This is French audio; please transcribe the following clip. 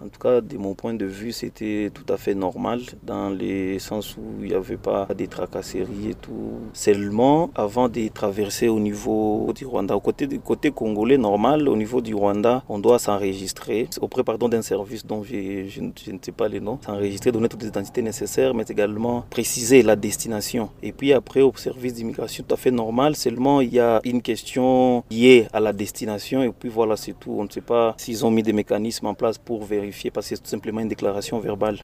En tout cas, de mon point de vue, c'était tout à fait normal dans le sens où il n'y avait pas de tracasseries et tout. Seulement, avant de traverser au niveau du Rwanda, côté congolais normal, au niveau du Rwanda, on doit s'enregistrer auprès d'un service dont je ne sais pas les noms, s'enregistrer, donner toutes les identités nécessaires, mais également préciser la destination. Et puis après, au service d'immigration, tout à fait normal, seulement il y a une question liée à la destination et puis voilà, c'est tout. On ne sait pas s'ils ont mis des mécanismes en place pour vérifier parce que c'est tout simplement une déclaration verbale.